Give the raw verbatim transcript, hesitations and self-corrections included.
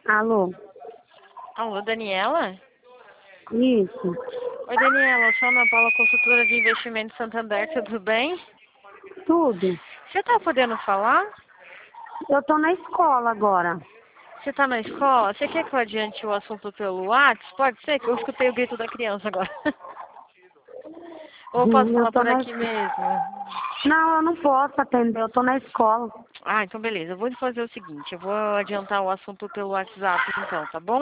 Alô? Alô, Daniela? Isso. Oi, Daniela, eu sou a Ana Paula, consultora de investimento Santander, tudo bem? Tudo. Você tá podendo falar? Eu tô na escola agora. Você tá na escola? Você quer que eu adiante o assunto pelo WhatsApp? Pode ser, que eu escutei o grito da criança agora. Ou eu posso Hum, Eu falar tô por na... aqui mesmo? Não, eu não posso atender, eu tô na escola. Ah, então beleza. Eu vou fazer o seguinte, eu vou adiantar o assunto pelo WhatsApp então, tá bom?